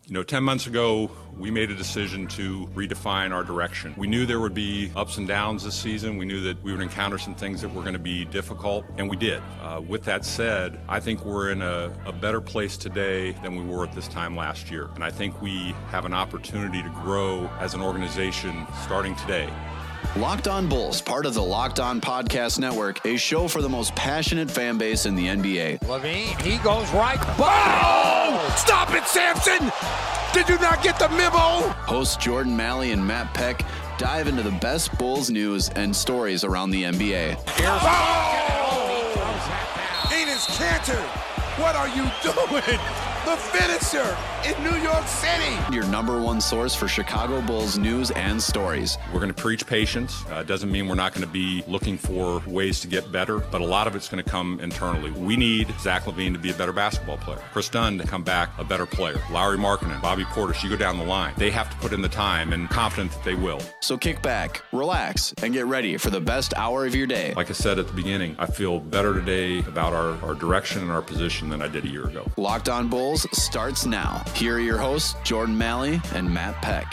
10 months ago, we made a decision to redefine our direction. We knew there would be ups and downs this season. We knew that we would encounter some things that were going to be difficult, and we did. With that said, I think we're in a better place today than we were at this time last year. And I think we have an opportunity to grow as an organization starting today. Locked On Bulls, part of the Locked On Podcast Network, a show for the most passionate fan base in the NBA. LaVine, he goes right. Oh! Stop it, Samson! Did you not get the memo? Hosts Jordan Malley and Matt Peck dive into the best Bulls news and stories around the NBA. Enes Kanter, what are you doing? The finisher in New York City. Your number one source for Chicago Bulls news and stories. We're going to preach patience. Doesn't mean we're not going to be looking for ways to get better, but a lot of it's going to come internally. We need Zach LaVine to be a better basketball player. Chris Dunn to come back a better player. Lauri Markkanen, Bobby Portis, you go down the line. They have to put in the time, and confident that they will. So kick back, relax, and get ready for the best hour of your day. Like I said at the beginning, I feel better today about our direction and our position than I did a year ago. Locked On Bulls starts now. Here are your hosts, Jordan Malley and Matt Peck.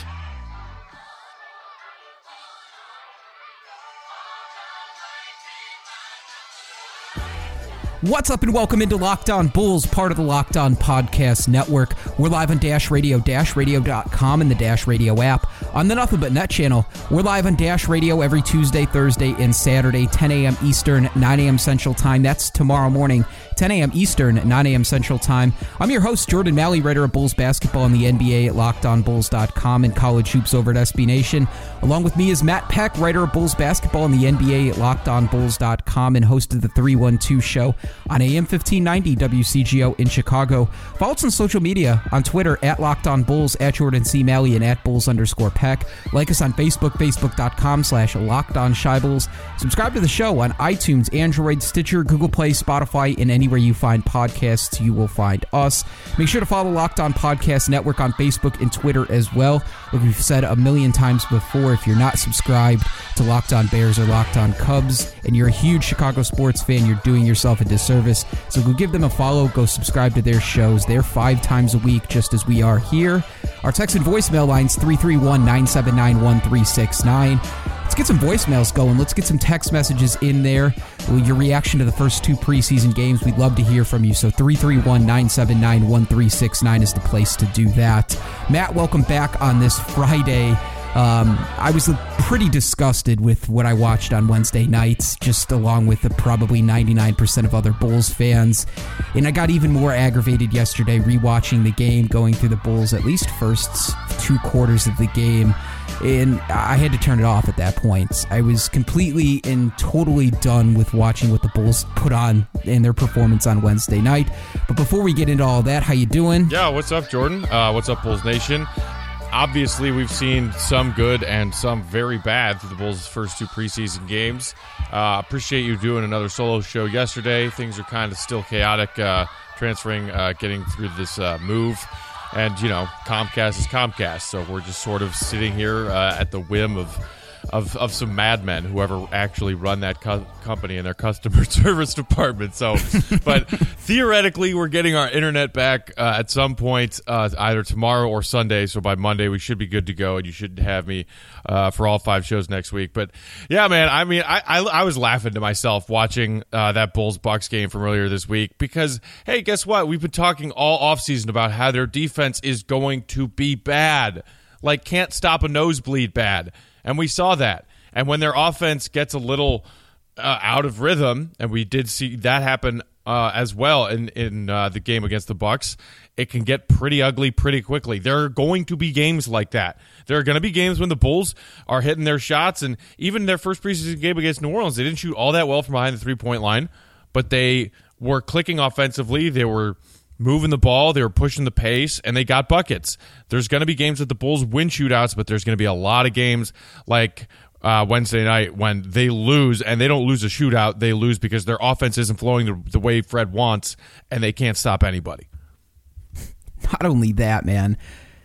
What's up and welcome into Locked On Bulls, part of the Locked On Podcast Network. We're live on Dash Radio, DashRadio.com, and the Dash Radio app. On the Nothing But Net channel, we're live on Dash Radio every Tuesday, Thursday, and Saturday, 10 a.m. Eastern, 9 a.m. Central Time. That's tomorrow morning, 10 a.m. Eastern, 9 a.m. Central Time. I'm your host, Jordan Malley, writer of Bulls basketball in the NBA at LockedOnBulls.com and college hoops over at SB Nation. Along with me is Matt Peck, writer of Bulls basketball in the NBA at LockedOnBulls.com and host of the 312 show on AM 1590 WCGO in Chicago. Follow us on social media on Twitter at LockedOnBulls, at Jordan C. Malley, and at Bulls_Peck. Like us on Facebook, Facebook.com/LockedOnShyBulls. Subscribe to the show on iTunes, Android, Stitcher, Google Play, Spotify, and anywhere you find podcasts, you will find us. Make sure to follow Locked On Podcast Network on Facebook and Twitter as well. Like we've said a million times before, if you're not subscribed to Locked On Bears or Locked On Cubs, and you're a huge Chicago sports fan, you're doing yourself a disservice. So go give them a follow, go subscribe to their shows. They're 5 times a week, just as we are here. Our text and voicemail line's 331-979-1369. Let's get some voicemails going. Let's get some text messages in there. Your reaction to the first 2 preseason games, we'd love to hear from you. So 331-979-1369 is the place to do that. Matt, welcome back on this Friday. I was pretty disgusted with what I watched on Wednesday nights, just along with probably 99% of other Bulls fans. And I got even more aggravated yesterday rewatching the game, going through the Bulls at least first 2 quarters of the game. And I had to turn it off at that point. I was completely and totally done with watching what the Bulls put on in their performance on Wednesday night. But before we get into all that, how you doing? Yeah, what's up, Jordan? What's up, Bulls Nation? Obviously, we've seen some good and some very bad through the Bulls' first 2 preseason games. Appreciate you doing another solo show yesterday. Things are kind of still chaotic, transferring, getting through this move. And, Comcast is Comcast, so we're just sort of sitting here at the whim of some madmen, whoever actually run that company and their customer service department. So, but theoretically, we're getting our internet back at some point, either tomorrow or Sunday. So by Monday, we should be good to go, and you should have me for all 5 shows next week. But yeah, man, I mean, I was laughing to myself watching that Bulls-Bucks game from earlier this week because, hey, guess what? We've been talking all offseason about how their defense is going to be bad, like can't stop a nosebleed bad. And we saw that. And when their offense gets a little out of rhythm, and we did see that happen as well in the game against the Bucks, it can get pretty ugly pretty quickly. There are going to be games like that. There are going to be games when the Bulls are hitting their shots, and even their first preseason game against New Orleans, they didn't shoot all that well from behind the three-point line, but they were clicking offensively. They were moving the ball, they were pushing the pace, and they got buckets. There's going to be games that the Bulls win shootouts, but there's going to be a lot of games like Wednesday night when they lose, and they don't lose a shootout. They lose because their offense isn't flowing the way Fred wants, and they can't stop anybody. Not only that, man,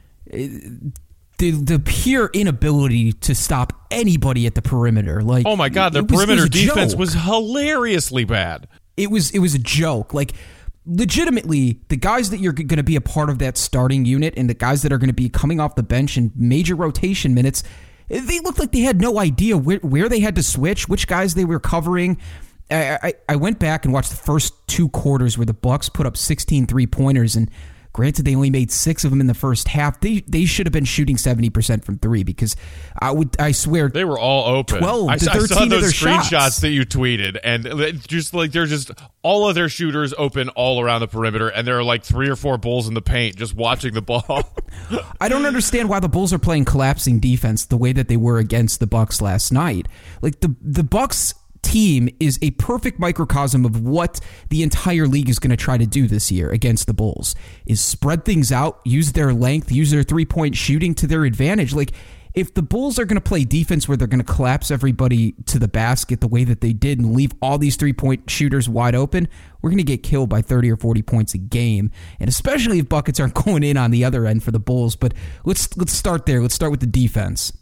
the pure inability to stop anybody at the perimeter. Like, oh my God, their perimeter defense was hilariously bad. It was a joke. Like, legitimately, the guys that you're going to be a part of that starting unit and the guys that are going to be coming off the bench in major rotation minutes, they looked like they had no idea where they had to switch, which guys they were covering. I went back and watched the first 2 quarters where the Bucks put up 16 3-pointers, and granted, they only made 6 of them in the first half. They should have been shooting 70% from 3 because I swear they were all open. 12 to 13 I saw of their those screenshots shots that you tweeted, and just like they're just all of their shooters open all around the perimeter, and there are like 3 or 4 Bulls in the paint just watching the ball. I don't understand why the Bulls are playing collapsing defense the way that they were against the Bucks last night. Like the Bucks team is a perfect microcosm of what the entire league is going to try to do this year against the Bulls, is spread things out, use their length, use their 3-point shooting to their advantage. Like, if the Bulls are going to play defense where they're going to collapse everybody to the basket the way that they did and leave all these 3-point shooters wide open, we're going to get killed by 30 or 40 points a game, and especially if buckets aren't going in on the other end for the Bulls. But let's start there. Let's start with the defense.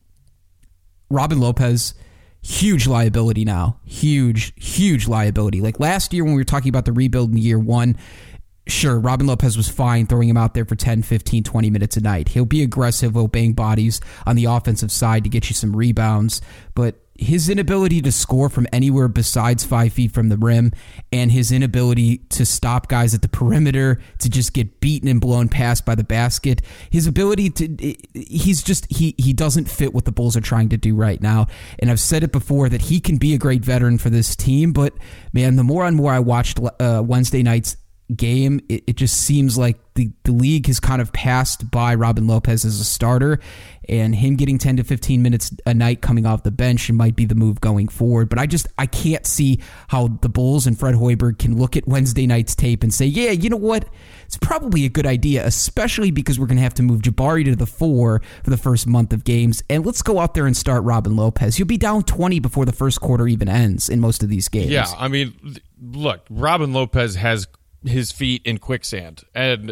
Robin Lopez, huge liability now. Huge liability. Like last year when we were talking about the rebuild in year 1, sure, Robin Lopez was fine throwing him out there for 10, 15, 20 minutes a night. He'll be aggressive, he'll bang bodies on the offensive side to get you some rebounds, but his inability to score from anywhere besides 5 feet from the rim and his inability to stop guys at the perimeter, to just get beaten and blown past by the basket, his ability to, he doesn't fit what the Bulls are trying to do right now. And I've said it before that he can be a great veteran for this team, but man, the more and more I watched Wednesday night's game, it just seems like the league has kind of passed by Robin Lopez as a starter, and him getting 10 to 15 minutes a night coming off the bench might be the move going forward. But I can't see how the Bulls and Fred Hoiberg can look at Wednesday night's tape and say, yeah, you know what, it's probably a good idea, especially because we're going to have to move Jabari to the 4 for the first month of games, and let's go out there and start Robin Lopez. You'll be down 20 before the first quarter even ends in most of these games. Yeah, I mean, look, Robin Lopez has his feet in quicksand, and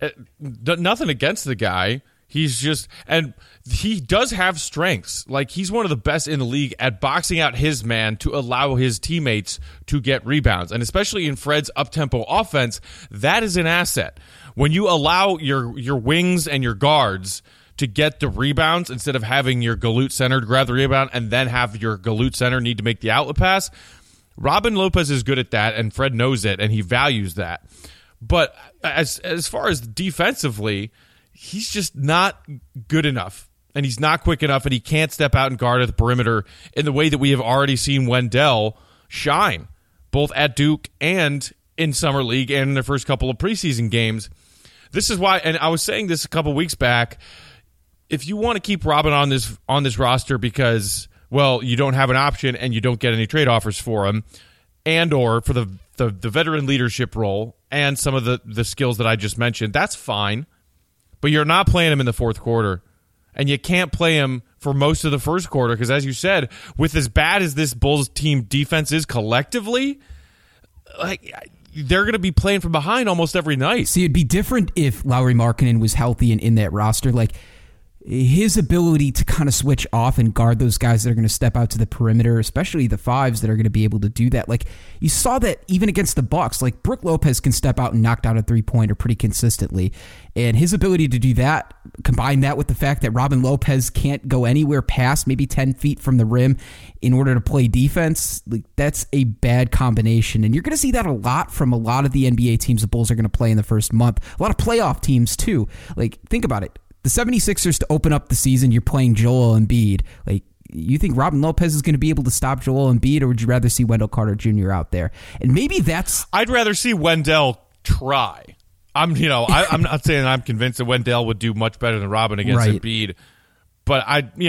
nothing against the guy. He's just, and he does have strengths. Like, he's one of the best in the league at boxing out his man to allow his teammates to get rebounds. And especially in Fred's up-tempo offense, that is an asset. When you allow your wings and your guards to get the rebounds instead of having your Galut center grab the rebound and then have your Galut center need to make the outlet pass, Robin Lopez is good at that, and Fred knows it, and he values that. But as far as defensively, he's just not good enough, and he's not quick enough, and he can't step out and guard at the perimeter in the way that we have already seen Wendell shine, both at Duke and in Summer League and in their first couple of preseason games. This is why, and I was saying this a couple weeks back, if you want to keep Robin on this roster because, well, you don't have an option and you don't get any trade offers for him, and or for the veteran leadership role and some of the skills that I just mentioned, that's fine. But you're not playing him in the fourth quarter, and you can't play him for most of the first quarter because, as you said, with as bad as this Bulls team defense is collectively, like, they're going to be playing from behind almost every night. See, it'd be different if Lauri Markkanen was healthy and in that roster. Like, his ability to kind of switch off and guard those guys that are going to step out to the perimeter, especially the 5s that are going to be able to do that. Like, you saw that even against the Bucks. Like, Brook Lopez can step out and knock down a 3-pointer pretty consistently. And his ability to do that, combine that with the fact that Robin Lopez can't go anywhere past maybe 10 feet from the rim in order to play defense, like, that's a bad combination. And you're going to see that a lot from a lot of the NBA teams the Bulls are going to play in the first month. A lot of playoff teams, too. Like, think about it. The 76ers, to open up the season, you're playing Joel Embiid. Like, you think Robin Lopez is going to be able to stop Joel Embiid, or would you rather see Wendell Carter Jr. out there? And maybe that's... I'd rather see Wendell try. I'm not saying I'm convinced that Wendell would do much better than Robin against Embiid, but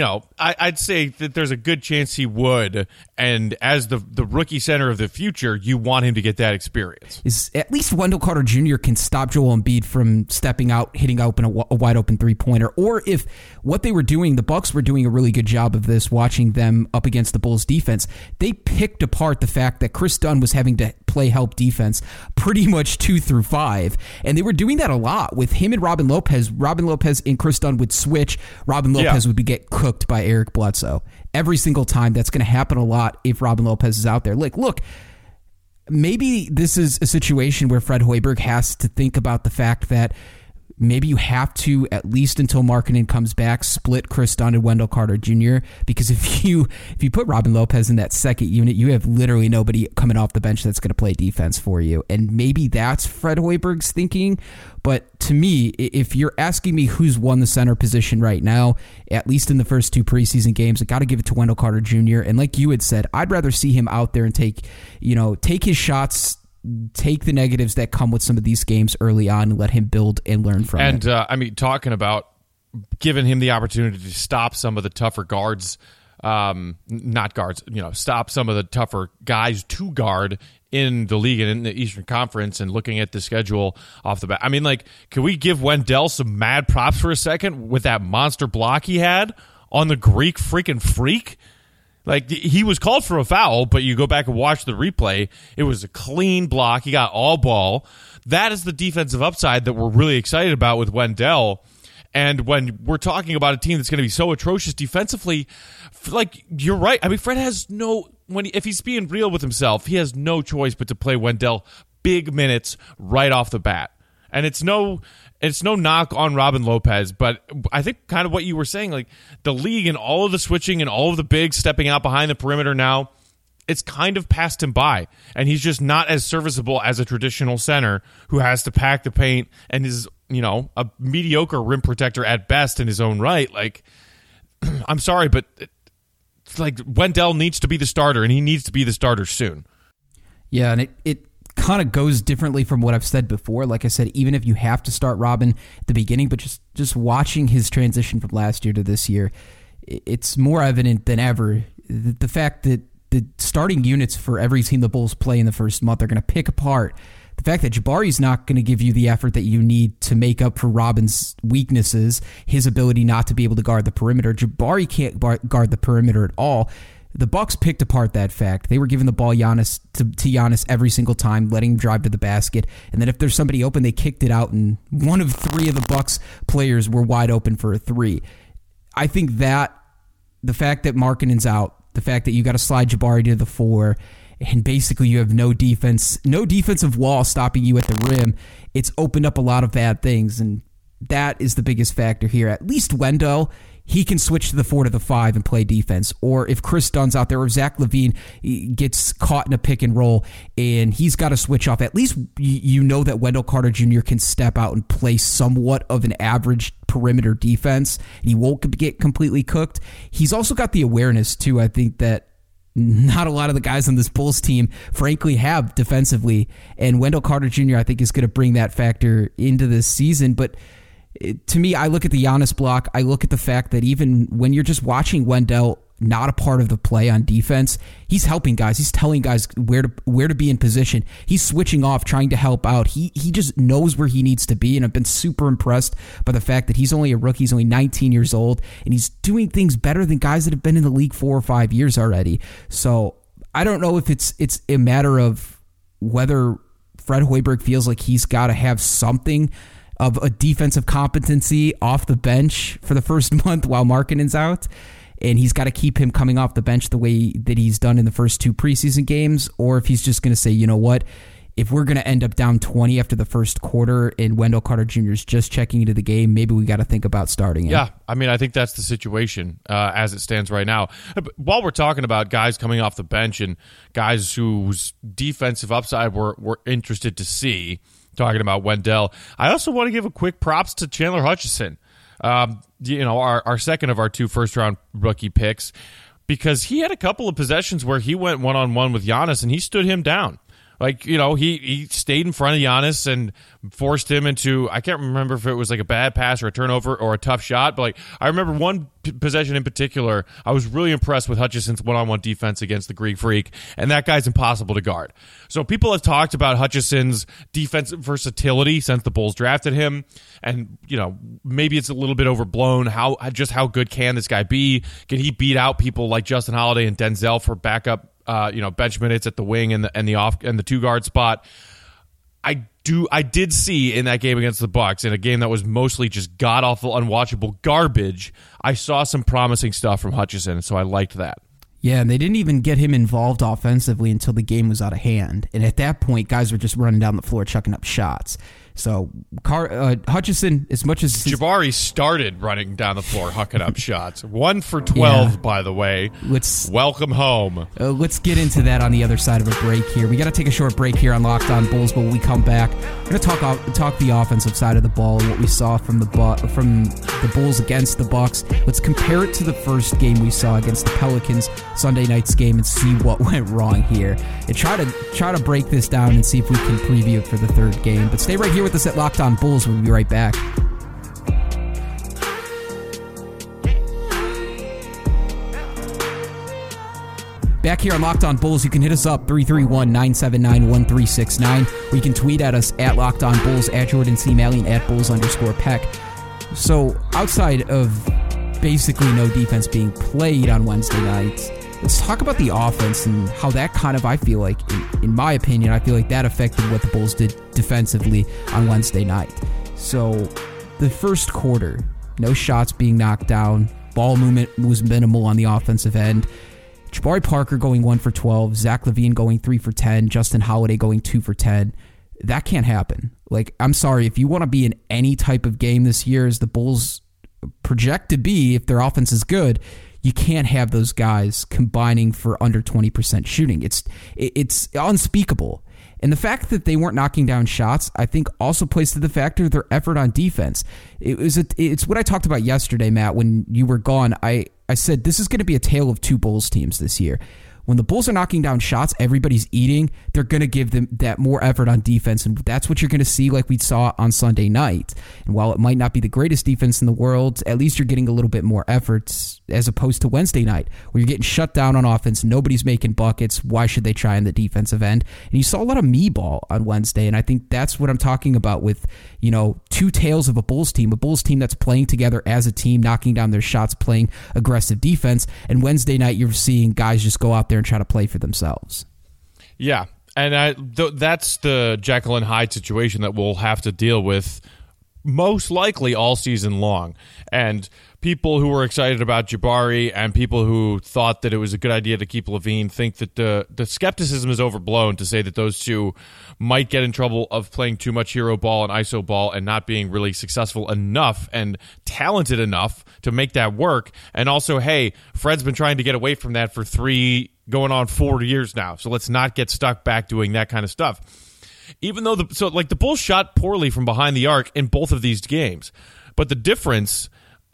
I'd say that there's a good chance he would. And as the rookie center of the future, you want him to get that experience. Is at least Wendell Carter Jr. can stop Joel Embiid from stepping out, hitting open a wide open 3-pointer. Or if what they were doing, the Bucks were doing a really good job of this, watching them up against the Bulls defense. They picked apart the fact that Chris Dunn was having to play help defense pretty much 2 through 5. And they were doing that a lot with him and Robin Lopez. Robin Lopez and Chris Dunn would switch. Robin Lopez would get cooked by Eric Bledsoe every single time. That's going to happen a lot if Robin Lopez is out there. Like, look, maybe this is a situation where Fred Hoiberg has to think about the fact that maybe you have to, at least until Markkanen comes back, split Chris Dunn and Wendell Carter Jr. Because if you put Robin Lopez in that second unit, you have literally nobody coming off the bench that's going to play defense for you. And maybe that's Fred Hoiberg's thinking. But to me, if you're asking me who's won the center position right now, at least in the first 2 preseason games, I got to give it to Wendell Carter Jr. And like you had said, I'd rather see him out there and take his shots, take the negatives that come with some of these games early on, and let him build and learn from it. And talking about giving him the opportunity to stop some of the tougher guards, not guards, stop some of the tougher guys to guard in the league and in the Eastern Conference, and looking at the schedule off the bat. I mean, can we give Wendell some mad props for a second with that monster block he had on the Greek freaking freak? He was called for a foul, but you go back and watch the replay, it was a clean block. He got all ball. That is the defensive upside that we're really excited about with Wendell. And when we're talking about a team that's going to be so atrocious defensively, you're right. I mean, Fred has if he's being real with himself, he has no choice but to play Wendell big minutes right off the bat. And it's no knock on Robin Lopez, but I think kind of what you were saying, the league and all of the switching and all of the bigs stepping out behind the perimeter now, it's kind of passed him by. And he's just not as serviceable as a traditional center who has to pack the paint and is, a mediocre rim protector at best in his own right. I'm sorry, but Wendell needs to be the starter, and he needs to be the starter soon. Yeah, and it kind of goes differently from what I've said before. Like I said, even if you have to start Robin at the beginning, but just watching his transition from last year to this year, it's more evident than ever the fact that the starting units for every team the Bulls play in the first month are going to pick apart the fact that Jabari's not going to give you the effort that you need to make up for Robin's weaknesses, his ability not to be able to guard the perimeter. Jabari can't guard the perimeter at all. The Bucks picked apart that fact. They were giving the ball to Giannis every single time, letting him drive to the basket. And then if there's somebody open, they kicked it out, and one of 3 of the Bucks players were wide open for a 3. I think that the fact that Markkanen's out, the fact that you got to slide Jabari to the 4, and basically you have no defensive wall stopping you at the rim, it's opened up a lot of bad things, and that is the biggest factor here. At least Wendell, he can switch to the 4 to the 5 and play defense. Or if Chris Dunn's out there, or if Zach LaVine gets caught in a pick and roll and he's got to switch off, at least you know that Wendell Carter Jr. can step out and play somewhat of an average perimeter defense, and he won't get completely cooked. He's also got the awareness, too, I think, that not a lot of the guys on this Bulls team, frankly, have defensively. And Wendell Carter Jr., I think, is going to bring that factor into this season. But to me, I look at the Giannis block. I look at the fact that even when you're just watching Wendell not a part of the play on defense, he's helping guys. He's telling guys where to be in position. He's switching off, trying to help out. He just knows where he needs to be, and I've been super impressed by the fact that he's only a rookie. He's only 19 years old, and he's doing things better than guys that have been in the league 4 or 5 years already. So I don't know if it's a matter of whether Fred Hoiberg feels like he's got to have something of a defensive competency off the bench for the first month while Markkanen's out, and he's got to keep him coming off the bench the way that he's done in the first 2 preseason games, or if he's just going to say, you know what, if we're going to end up down 20 after the first quarter and Wendell Carter Jr. is just checking into the game, maybe we got to think about starting him. Yeah, I mean, I think that's the situation as it stands right now. But while we're talking about guys coming off the bench and guys whose defensive upside we're interested to see, talking about Wendell, I also want to give a quick props to Chandler Hutchison. Our second of our 2 first-round rookie picks, because he had a couple of possessions where he went one-on-one with Giannis and he stood him down. He stayed in front of Giannis and forced him into, I can't remember if it was like a bad pass or a turnover or a tough shot, but I remember one possession in particular, I was really impressed with Hutchison's one-on-one defense against the Greek Freak, and that guy's impossible to guard. So people have talked about Hutchison's defensive versatility since the Bulls drafted him, and maybe it's a little bit overblown. How good can this guy be? Can he beat out people like Justin Holiday and Denzel for backup bench minutes at the wing and the 2 guard spot? I did see in that game against the Bucks, in a game that was mostly just god-awful, unwatchable garbage, I saw some promising stuff from Hutchison, so I liked that. Yeah, and they didn't even get him involved offensively until the game was out of hand. And at that point, guys were just running down the floor, chucking up shots. So Hutchison, as much as Jabari started running down the floor, hucking up shots. 1 for 12, by the way. Welcome home. Let's get into that on the other side of a break here. We got to take a short break here on Locked On Bulls, but when we come back, we're going to talk the offensive side of the ball and what we saw from the Bulls against the Bucks. Let's compare it to the first game we saw against the Pelicans Sunday night's game and see what went wrong here. And try to break this down and see if we can preview it for the third game. But stay right here with us at Locked On Bulls. We'll be right back. Back here on Locked On Bulls, you can hit us up 331-979-1369, or you can tweet at us at Locked On Bulls, at Jordan C. Malley, at Bulls_Peck. So outside of basically no defense being played on Wednesday nights, let's talk about the offense and how that kind of, I feel like, in my opinion, I feel like that affected what the Bulls did defensively on Wednesday night. So the first quarter, no shots being knocked down, ball movement was minimal on the offensive end. Jabari Parker going 1 for 12, Zach LaVine going 3 for 10, Justin Holiday going 2 for 10. That can't happen. Like, I'm sorry, if you want to be in any type of game this year as the Bulls project to be, if their offense is good, you can't have those guys combining for under 20% shooting. It's unspeakable. And the fact that they weren't knocking down shots, I think, also plays to the factor of their effort on defense. It's what I talked about yesterday, Matt, when you were gone. I said this is going to be a tale of two Bulls teams this year. When the Bulls are knocking down shots, everybody's eating. They're going to give them that more effort on defense, and that's what you're going to see like we saw on Sunday night. And while it might not be the greatest defense in the world, at least you're getting a little bit more efforts as opposed to Wednesday night, where you're getting shut down on offense, nobody's making buckets. Why should they try on the defensive end? And you saw a lot of me ball on Wednesday, and I think that's what I'm talking about with, two tales of a Bulls team that's playing together as a team, knocking down their shots, playing aggressive defense, and Wednesday night you're seeing guys just go out there and try to play for themselves. Yeah, and that's the Jekyll and Hyde situation that we'll have to deal with most likely all season long. And people who were excited about Jabari and people who thought that it was a good idea to keep LaVine think that the skepticism is overblown to say that those two might get in trouble of playing too much hero ball and ISO ball and not being really successful enough and talented enough to make that work. And also, hey, Fred's been trying to get away from that for 3 going on 4 years now, so let's not get stuck back doing that kind of stuff. Even though the Bulls shot poorly from behind the arc in both of these games, but the difference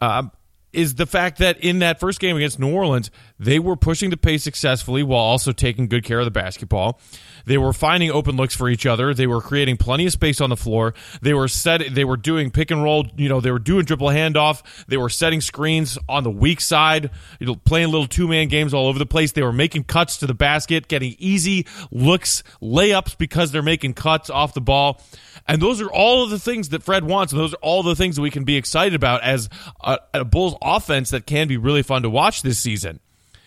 is the fact that in that first game against New Orleans, they were pushing the pace successfully while also taking good care of the basketball. They were finding open looks for each other. They were creating plenty of space on the floor. They were doing pick and roll. They were doing dribble handoff. They were setting screens on the weak side, playing little two-man games all over the place. They were making cuts to the basket, getting easy looks, layups because they're making cuts off the ball. And those are all of the things that Fred wants, and those are all the things that we can be excited about as a Bulls offense that can be really fun to watch this season.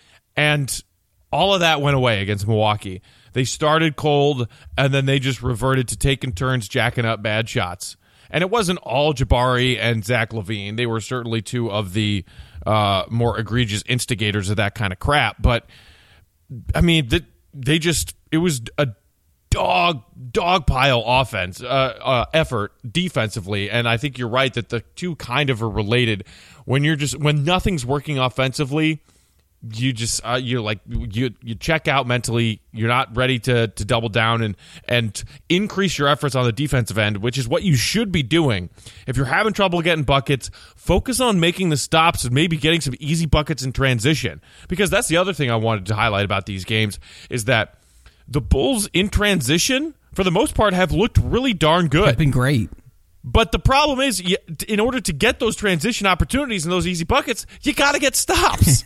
And all of that went away against Milwaukee. They started cold, and then they just reverted to taking turns jacking up bad shots. And it wasn't all Jabari and Zach LaVine. They were certainly two of the more egregious instigators of that kind of crap. But, I mean, it was a dog pile offense effort defensively, and I think you're right that the two kind of are related. When nothing's working offensively, you check out mentally. You're not ready to double down and increase your efforts on the defensive end, which is what you should be doing. If you're having trouble getting buckets, focus on making the stops and maybe getting some easy buckets in transition, because that's the other thing I wanted to highlight about these games is that the Bulls in transition, for the most part, have looked really darn good. Have been great. But the problem is, in order to get those transition opportunities and those easy buckets, you got to get stops.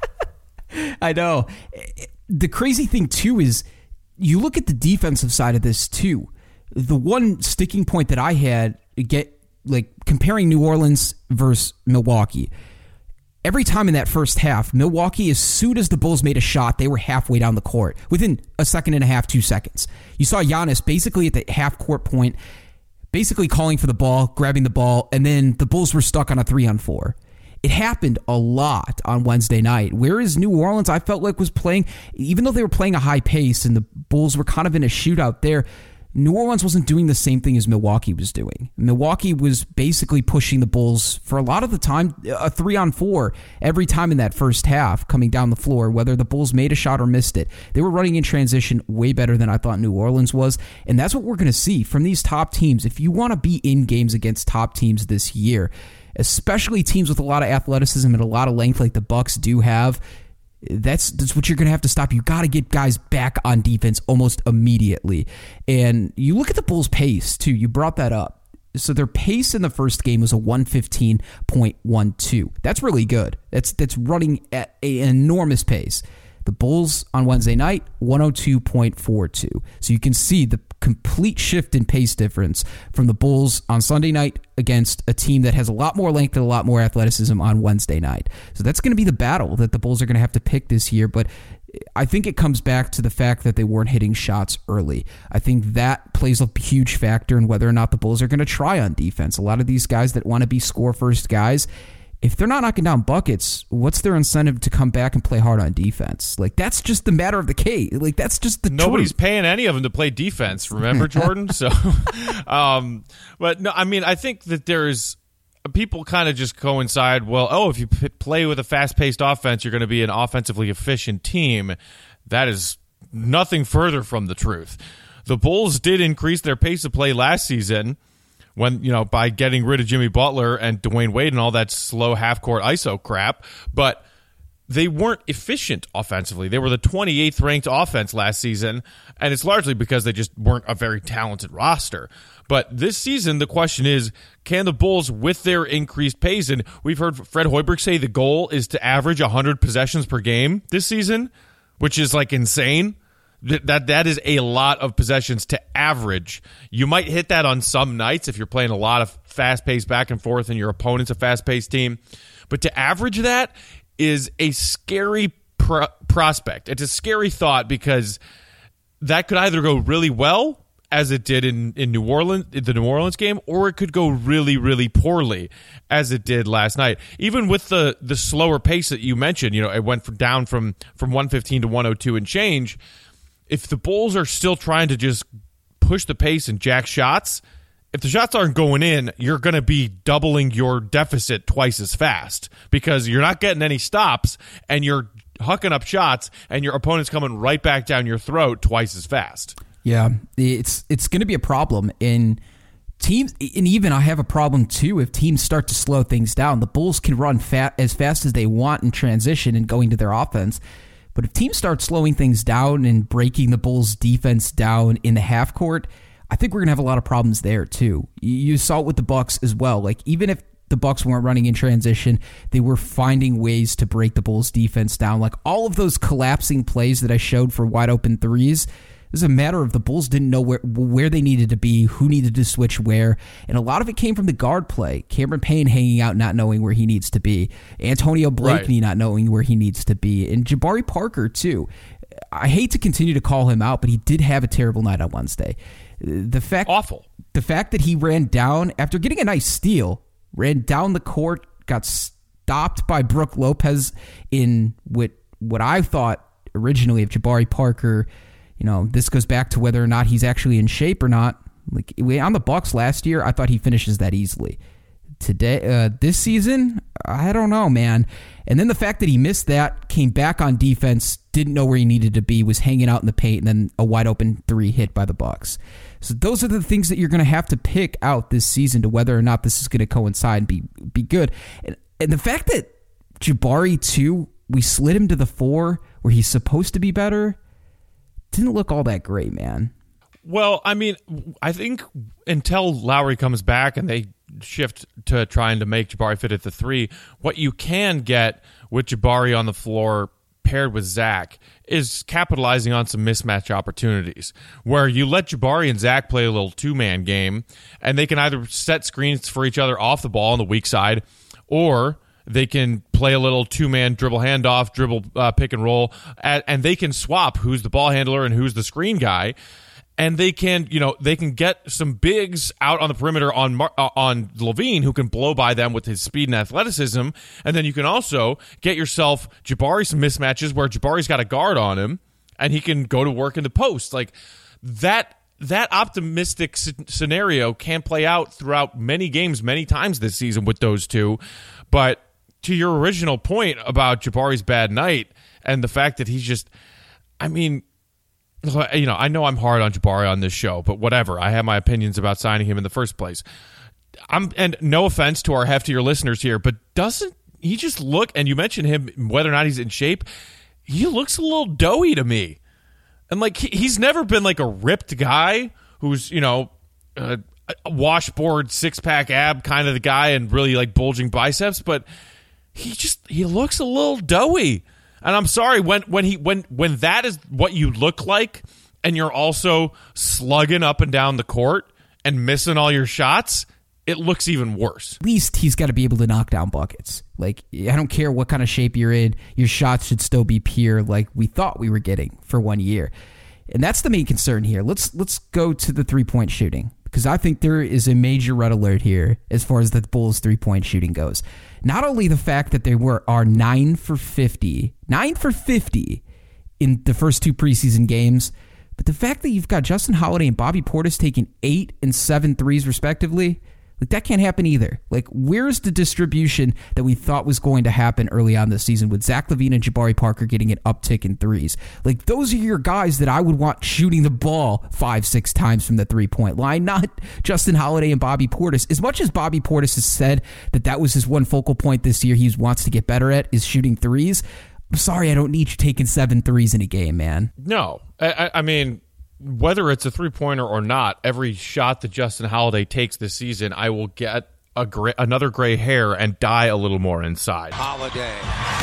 I know. The crazy thing, too, is you look at the defensive side of this, too. The one sticking point that I had, comparing New Orleans versus Milwaukee, every time in that first half, Milwaukee, as soon as the Bulls made a shot, they were halfway down the court within a second and a half, 2 seconds. You saw Giannis basically at the half-court point, basically calling for the ball, grabbing the ball, and then the Bulls were stuck on a 3-on-4. It happened a lot on Wednesday night. Whereas New Orleans, I felt like was playing, even though they were playing a high pace and the Bulls were kind of in a shootout there, New Orleans wasn't doing the same thing as Milwaukee was doing. Milwaukee was basically pushing the Bulls for a lot of the time, a 3-on-4 every time in that first half coming down the floor, whether the Bulls made a shot or missed it. They were running in transition way better than I thought New Orleans was, and that's what we're going to see from these top teams. If you want to be in games against top teams this year, especially teams with a lot of athleticism and a lot of length like the Bucks do have, that's what you're going to have to stop. You got to get guys back on defense almost immediately. And you look at the Bulls' pace, too. You brought that up. So their pace in the first game was a 115.12. That's really good. That's running at an enormous pace. The Bulls on Wednesday night, 102.42. So you can see the complete shift in pace difference from the Bulls on Sunday night against a team that has a lot more length and a lot more athleticism on Wednesday night. So that's going to be the battle that the Bulls are going to have to pick this year. But I think it comes back to the fact that they weren't hitting shots early. I think that plays a huge factor in whether or not the Bulls are going to try on defense. A lot of these guys that want to be score-first guys, if they're not knocking down buckets, what's their incentive to come back and play hard on defense? Like, that's just the matter of the case. Like, that's just the Nobody's truth. paying any of them to play defense, remember, Jordan? So, but no, I mean, I think that there's people kind of just coincide. Well, if you play with a fast-paced offense, you're going to be an offensively efficient team. That is nothing further from the truth. The Bulls did increase their pace of play last season when, by getting rid of Jimmy Butler and Dwayne Wade and all that slow half-court ISO crap, but they weren't efficient offensively. They were the 28th ranked offense last season, and it's largely because they just weren't a very talented roster. But this season, the question is, can the Bulls, with their increased pace, and we've heard Fred Hoiberg say the goal is to average 100 possessions per game this season, which is like insane. That is a lot of possessions to average. You might hit that on some nights if you're playing a lot of fast-paced back and forth and your opponent's a fast-paced team. But to average that is a scary prospect. It's a scary thought because that could either go really well, as it did in New Orleans, the New Orleans game, or it could go really, really poorly, as it did last night. Even with the slower pace that you mentioned, it went down from 115 to 102 and change. If the Bulls are still trying to just push the pace and jack shots, if the shots aren't going in, you're going to be doubling your deficit twice as fast because you're not getting any stops and you're hucking up shots and your opponent's coming right back down your throat twice as fast. Yeah, it's going to be a problem in teams, and even I have a problem too if teams start to slow things down. The Bulls can run as fast as they want in transition and going to their offense. But if teams start slowing things down and breaking the Bulls' defense down in the half court, I think we're going to have a lot of problems there too. You saw it with the Bucks as well. Like, even if the Bucks weren't running in transition, they were finding ways to break the Bulls' defense down. Like, all of those collapsing plays that I showed for wide open threes, it was a matter of the Bulls didn't know where they needed to be, who needed to switch where, and a lot of it came from the guard play. Cameron Payne hanging out, not knowing where he needs to be. Antonio Blakeney not knowing where he needs to be. And Jabari Parker, too. I hate to continue to call him out, but he did have a terrible night on Wednesday. Awful. The fact that he ran down, after getting a nice steal, ran down the court, got stopped by Brook Lopez in what I thought originally of Jabari Parker. This goes back to whether or not he's actually in shape or not. Like, on the Bucks last year, I thought he finishes that easily. Today, this season, I don't know, man. And then the fact that he missed that, came back on defense, didn't know where he needed to be, was hanging out in the paint, and then a wide open three hit by the Bucks. So those are the things that you're going to have to pick out this season to whether or not this is going to coincide and be good. And the fact that Jabari, too, we slid him to the 4 where he's supposed to be better, didn't look all that great, man. Well, I mean, I think until Lowry comes back and they shift to trying to make Jabari fit at the 3, what you can get with Jabari on the floor paired with Zach is capitalizing on some mismatch opportunities where you let Jabari and Zach play a little two-man game and they can either set screens for each other off the ball on the weak side, or they can play a little two-man dribble handoff, dribble pick and roll, and they can swap who's the ball handler and who's the screen guy. and they can get some bigs out on the perimeter on LaVine who can blow by them with his speed and athleticism, and then you can also get yourself Jabari some mismatches where Jabari's got a guard on him, and he can go to work in the post. Like that optimistic scenario can play out throughout many games, many times this season with those two. But to your original point about Jabari's bad night and the fact that he's just, I mean, I know I'm hard on Jabari on this show, but whatever. I have my opinions about signing him in the first place. And no offense to our heftier listeners here, but doesn't he just look, and you mentioned him, whether or not he's in shape, he looks a little doughy to me. And like he's never been like a ripped guy who's, a washboard, six-pack ab kind of the guy and really like bulging biceps, but he looks a little doughy. And I'm sorry, when that is what you look like, and you're also slugging up and down the court and missing all your shots, it looks even worse. At least he's got to be able to knock down buckets. Like, I don't care what kind of shape you're in, your shots should still be pure like we thought we were getting for 1 year. And that's the main concern here. Let's go to the three-point shooting, because I think there is a major red alert here as far as the Bulls' three-point shooting goes. Not only the fact that they are 9 for 50 in the first two preseason games, but the fact that you've got Justin Holiday and Bobby Portis taking 8 and 7 threes respectively. Like, that can't happen either. Like, where's the distribution that we thought was going to happen early on this season with Zach LaVine and Jabari Parker getting an uptick in threes? Like, those are your guys that I would want shooting the ball 5-6 times from the three-point line, not Justin Holiday and Bobby Portis. As much as Bobby Portis has said that was his one focal point this year he wants to get better at is shooting threes, I'm sorry, I don't need you taking 7 threes in a game, man. No. I mean, whether it's a three-pointer or not, every shot that Justin Holiday takes this season, I will get another gray hair and die a little more inside. Holiday.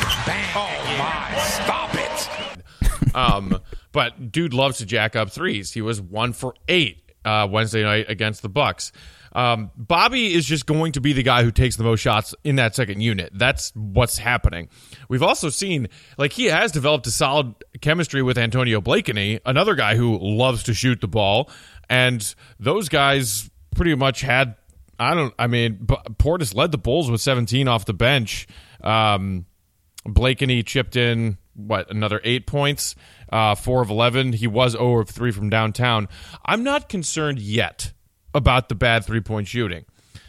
Bang. Oh, my. Stop it. But dude loves to jack up threes. He was 1 for 8 Wednesday night against the Bucks. Bobby is just going to be the guy who takes the most shots in that second unit. That's what's happening. We've also seen, like, he has developed a solid chemistry with Antonio Blakeney, another guy who loves to shoot the ball, and those guys pretty much had, Portis led the Bulls with 17 off the bench. Blakeney chipped in, another 8 points, 4 of 11. He was 0 of 3 from downtown. I'm not concerned yet about the bad three-point shooting.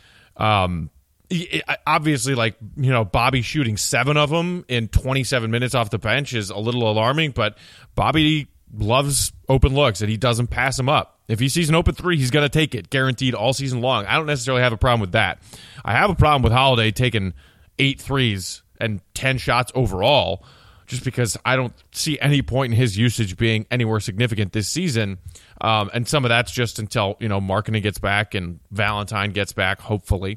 Obviously, Bobby shooting 7 of them in 27 minutes off the bench is a little alarming, but Bobby loves open looks, and he doesn't pass them up. If he sees an open three, he's going to take it, guaranteed all season long. I don't necessarily have a problem with that. I have a problem with Holiday taking 8 threes and 10 shots overall, just because I don't see any point in his usage being anywhere significant this season. And some of that's just until, Markkanen gets back and Valentine gets back, hopefully.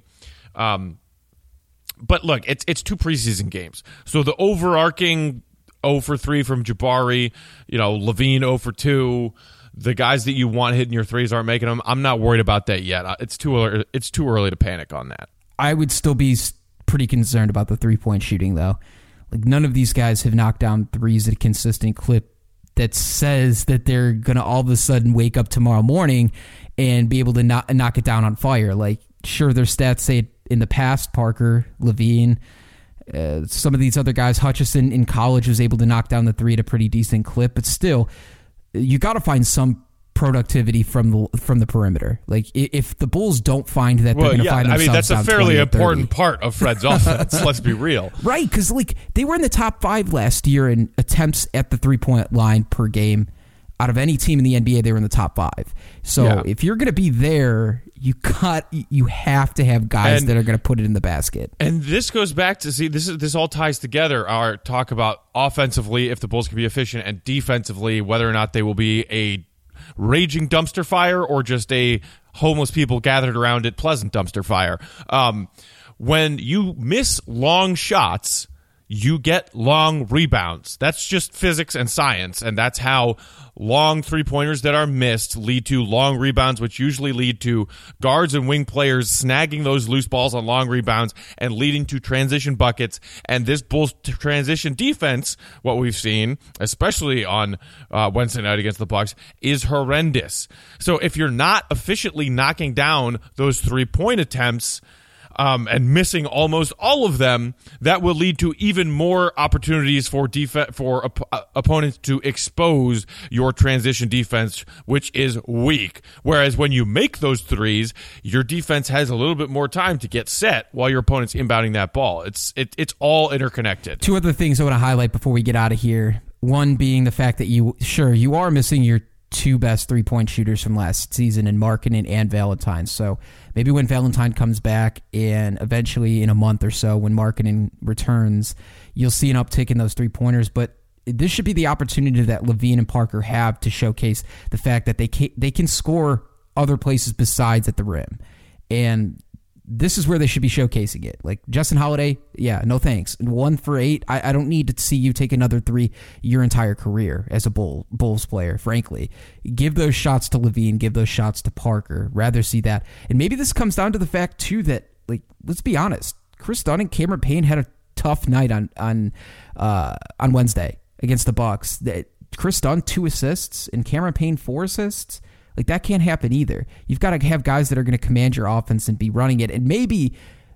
But look, it's 2 preseason games. So the overarching 0 for 3 from Jabari, LaVine 0 for 2, the guys that you want hitting your threes aren't making them. I'm not worried about that yet. It's too early to panic on that. I would still be pretty concerned about the three-point shooting, though. Like, none of these guys have knocked down threes at a consistent clip that says that they're going to all of a sudden wake up tomorrow morning and be able to knock it down on fire. Like, sure, their stats say it in the past, Parker, LaVine, some of these other guys, Hutchison in college was able to knock down the three at a pretty decent clip, but still, you got to find some productivity from the perimeter. Like, if the Bulls don't find that, they're going to find themselves. That's a fairly important part of Fred's offense. Let's be real, right? Because they were in the top 5 last year in attempts at the 3-point line per game. Out of any team in the NBA, they were in the top 5. So if you're going to be there, you have to have guys that are going to put it in the basket. And this goes back to this all ties together. Our talk about offensively, if the Bulls can be efficient, and defensively, whether or not they will be a raging dumpster fire or just a homeless people gathered around it pleasant dumpster fire. When you miss long shots, you get long rebounds. That's just physics and science, and that's how long three-pointers that are missed lead to long rebounds, which usually lead to guards and wing players snagging those loose balls on long rebounds and leading to transition buckets. And this Bulls transition defense, what we've seen, especially on Wednesday night against the Bucks, is horrendous. So if you're not efficiently knocking down those three-point attempts, and missing almost all of them, that will lead to even more opportunities for opponents to expose your transition defense, which is weak. Whereas when you make those threes, your defense has a little bit more time to get set while your opponent's inbounding that ball. It's all interconnected. Two other things I want to highlight before we get out of here. One being the fact that you are missing your two best three-point shooters from last season in Markkanen and Valentine. So maybe when Valentine comes back and eventually in a month or so when Markkanen returns, you'll see an uptick in those three-pointers. But this should be the opportunity that LaVine and Parker have to showcase the fact that they can score other places besides at the rim. And this is where they should be showcasing it. Like Justin Holiday, yeah, no thanks. 1 for 8. I don't need to see you take another 3 your entire career as a Bulls player, frankly. Give those shots to LaVine, give those shots to Parker. Rather see that. And maybe this comes down to the fact, too, that, like, let's be honest, Chris Dunn and Cameron Payne had a tough night on Wednesday against the Bucks. Chris Dunn, 2 assists, and Cameron Payne, 4 assists. Like, that can't happen either. You've got to have guys that are going to command your offense and be running it. And maybe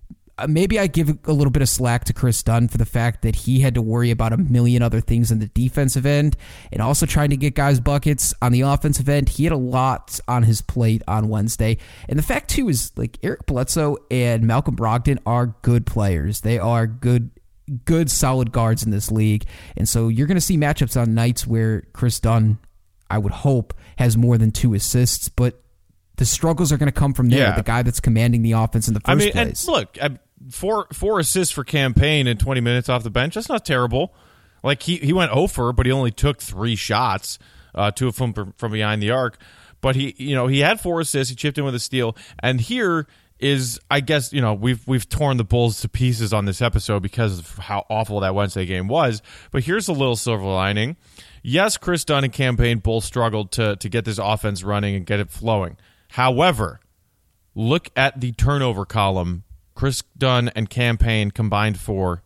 I give a little bit of slack to Chris Dunn for the fact that he had to worry about a million other things on the defensive end and also trying to get guys buckets on the offensive end. He had a lot on his plate on Wednesday. And the fact, too, is like Eric Bledsoe and Malcolm Brogdon are good players. They are good, solid guards in this league. And so you're going to see matchups on nights where Chris Dunn, I would hope, has more than 2 assists, but the struggles are going to come from there. Yeah. The guy that's commanding the offense in the first place. And look, 4 assists for Campaign in 20 minutes off the bench. That's not terrible. Like he went 0 for, but he only took 3 shots, 2 of them from behind the arc. But he had 4 assists. He chipped in with a steal. And here is, I guess, we've torn the Bulls to pieces on this episode because of how awful that Wednesday game was. But here's a little silver lining. Yes, Chris Dunn and Campaign both struggled to get this offense running and get it flowing. However, look at the turnover column. Chris Dunn and Campaign combined for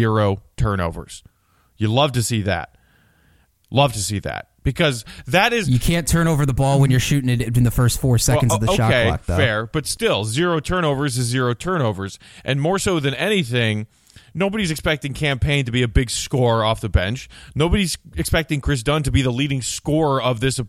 0 turnovers. You love to see that. Love to see that. Because that is... You can't turn over the ball when you're shooting it in the first 4 seconds of the shot clock, though. Fair. But still, 0 turnovers is 0 turnovers. And more so than anything, nobody's expecting Campaign to be a big scorer off the bench. Nobody's expecting Chris Dunn to be the leading scorer of this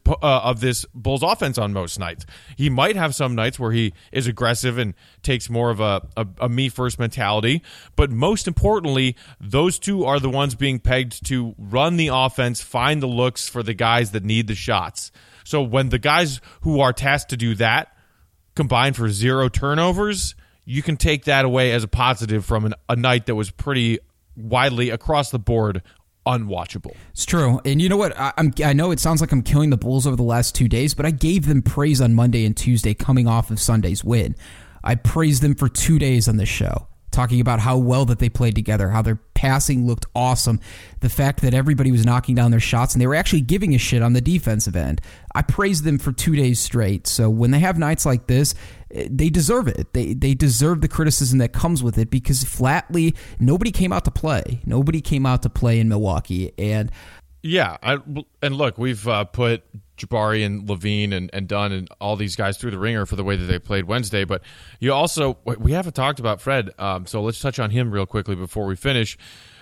Bulls offense on most nights. He might have some nights where he is aggressive and takes more of a me-first mentality. But most importantly, those two are the ones being pegged to run the offense, find the looks for the guys that need the shots. So when the guys who are tasked to do that combine for 0 turnovers, you can take that away as a positive from a night that was pretty widely across the board unwatchable. It's true. And you know what? I know it sounds like I'm killing the Bulls over the last 2 days, but I gave them praise on Monday and Tuesday coming off of Sunday's win. I praised them for 2 days on this show, talking about how well that they played together, how their passing looked awesome, the fact that everybody was knocking down their shots, and they were actually giving a shit on the defensive end. I praised them for 2 days straight. So when they have nights like this, they deserve it. They deserve the criticism that comes with it because flatly, nobody came out to play. Nobody came out to play in Milwaukee. And yeah, and look, we've put Jabari and LaVine and Dunn and all these guys through the ringer for the way that they played Wednesday. But you also, we haven't talked about Fred, so let's touch on him real quickly before we finish.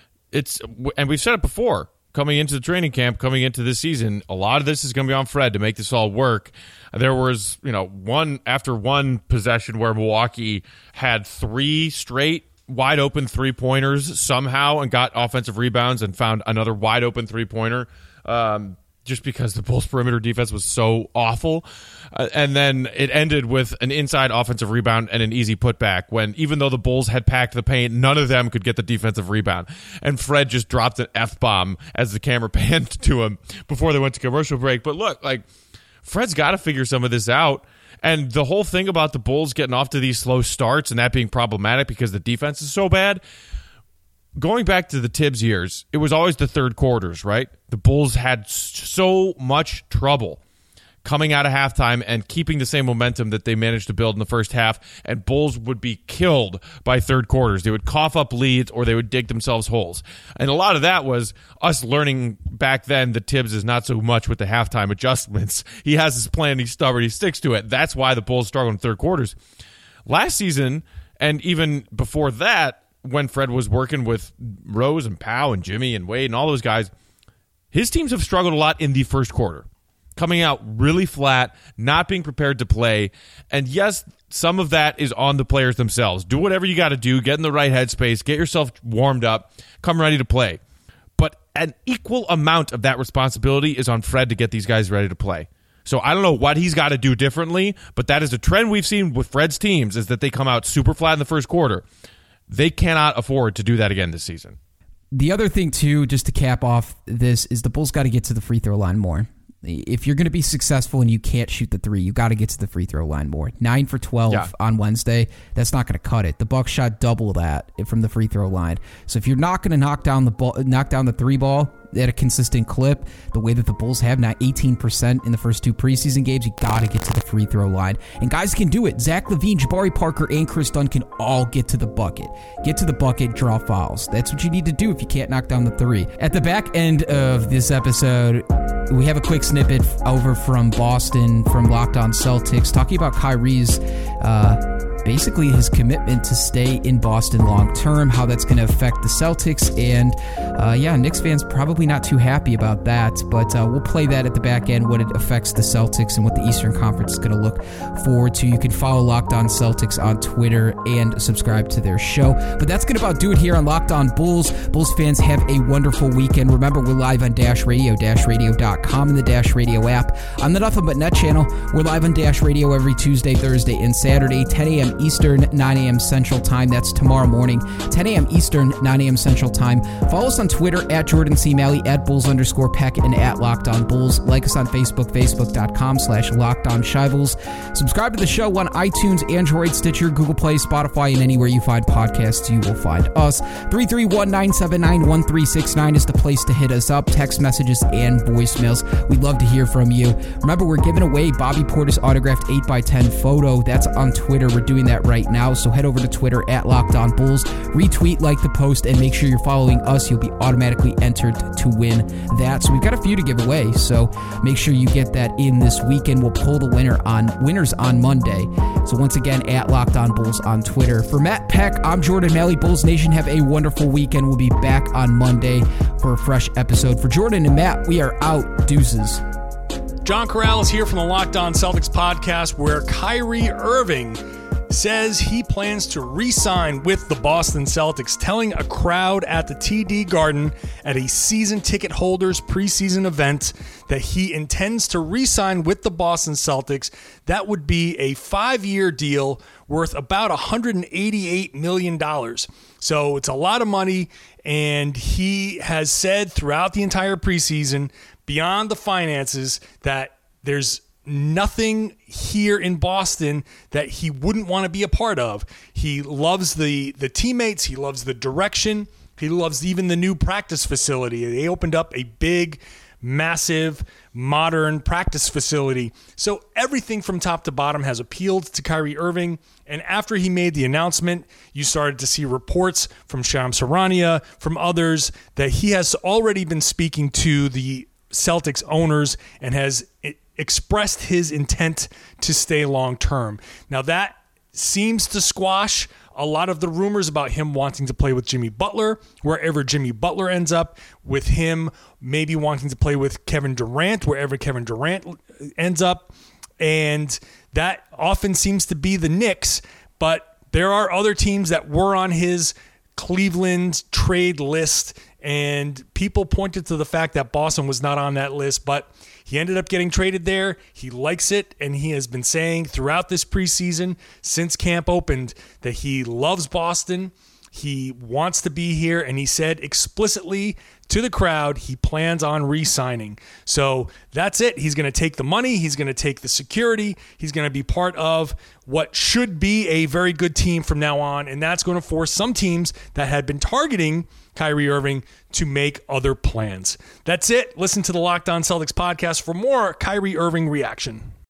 And we've said it before, coming into the training camp, coming into this season, a lot of this is going to be on Fred to make this all work. There was, one possession where Milwaukee had 3 straight wide open 3-pointers somehow and got offensive rebounds and found another wide open 3-pointer. Just because the Bulls' perimeter defense was so awful. And then it ended with an inside offensive rebound and an easy putback when, even though the Bulls had packed the paint, none of them could get the defensive rebound. And Fred just dropped an F-bomb as the camera panned to him before they went to commercial break. But look, Fred's got to figure some of this out. And the whole thing about the Bulls getting off to these slow starts and that being problematic because the defense is so bad, going back to the Tibbs years, it was always the third quarters, right? The Bulls had so much trouble coming out of halftime and keeping the same momentum that they managed to build in the first half, and Bulls would be killed by third quarters. They would cough up leads or they would dig themselves holes. And a lot of that was us learning back then that Tibbs is not so much with the halftime adjustments. He has his plan, he's stubborn, he sticks to it. That's why the Bulls struggled in third quarters. Last season, and even before that, when Fred was working with Rose and Powell and Jimmy and Wade and all those guys, his teams have struggled a lot in the first quarter, coming out really flat, not being prepared to play. And yes, some of that is on the players themselves. Do whatever you got to do, get in the right headspace, get yourself warmed up, come ready to play. But an equal amount of that responsibility is on Fred to get these guys ready to play. So I don't know what he's got to do differently, but that is a trend we've seen with Fred's teams, is that they come out super flat in the first quarter. They cannot afford to do that again this season. The other thing, too, just to cap off this, is the Bulls got to get to the free throw line more. If you're going to be successful and you can't shoot the three, you got to get to the free throw line more. 9 for 12 on Wednesday, that's not going to cut it. The Bucks shot double that from the free throw line. So if you're not going to knock down the three ball at a consistent clip, the way that the Bulls have now 18% in the first two preseason games, you got to get to the free throw line. And guys can do it. Zach LaVine, Jabari Parker, and Chris Dunn can all get to the bucket. Get to the bucket, draw fouls. That's what you need to do if you can't knock down the three. At the back end of this episode, we have a quick snippet over from Boston, from Locked On Celtics, talking about Kyrie's basically his commitment to stay in Boston long term, how that's going to affect the Celtics, and Knicks fans probably not too happy about that, but we'll play that at the back end, what it affects the Celtics and what the Eastern Conference is going to look forward to. You can follow Locked On Celtics on Twitter and subscribe to their show. But that's going to about do it here on Locked On Bulls. Bulls fans, have a wonderful weekend. Remember, we're live on Dash Radio, DashRadio.com, and the Dash Radio app. On the Nothing But Net channel, we're live on Dash Radio every Tuesday, Thursday, and Saturday, 10 a.m. Eastern, 9 a.m. Central Time. That's tomorrow morning, 10 a.m. Eastern, 9 a.m. Central Time. Follow us on Twitter at Jordan C. Malley, at Bulls_Peck, and at Locked On Bulls. Like us on Facebook, Facebook.com/LockedOnShyBulls. Subscribe to the show on iTunes, Android, Stitcher, Google Play, Spotify, and anywhere you find podcasts, you will find us. 331-979-1369 is the place to hit us up. Text messages and voicemails. We'd love to hear from you. Remember, we're giving away Bobby Portis autographed 8x10 photo. That's on Twitter. We're doing that right now, so head over to Twitter at Locked On Bulls. Retweet, like the post, and make sure you're following us. You'll be automatically entered to win that. So we've got a few to give away, so make sure you get that in this weekend. We'll pull the winners on Monday. So once again, at Locked On Bulls on Twitter. For Matt Peck, I'm Jordan Malley. Bulls Nation, have a wonderful weekend. We'll be back on Monday for a fresh episode. For Jordan and Matt, we are out. Deuces. John Corrales here from the Locked On Celtics podcast, where Kyrie Irving says he plans to re-sign with the Boston Celtics, telling a crowd at the TD Garden at a season ticket holders preseason event that he intends to re-sign with the Boston Celtics. That would be a 5-year deal worth about $188 million. So it's a lot of money, and he has said throughout the entire preseason, beyond the finances, that there's nothing here in Boston that he wouldn't want to be a part of. He loves the teammates. He loves the direction. He loves even the new practice facility. They opened up a big, massive, modern practice facility. So everything from top to bottom has appealed to Kyrie Irving. And after he made the announcement, you started to see reports from Shams Charania, from others, that he has already been speaking to the Celtics owners and has expressed his intent to stay long term. Now that seems to squash a lot of the rumors about him wanting to play with Jimmy Butler, wherever Jimmy Butler ends up, with him maybe wanting to play with Kevin Durant, wherever Kevin Durant ends up. And that often seems to be the Knicks, but there are other teams that were on his Cleveland trade list, and people pointed to the fact that Boston was not on that list, but he ended up getting traded there. He likes it, and he has been saying throughout this preseason, since camp opened, that he loves Boston. He wants to be here, and he said explicitly to the crowd he plans on re-signing. So that's it. He's going to take the money. He's going to take the security. He's going to be part of what should be a very good team from now on, and that's going to force some teams that had been targeting Kyrie Irving to make other plans. That's it. Listen to the Locked On Celtics podcast for more Kyrie Irving reaction.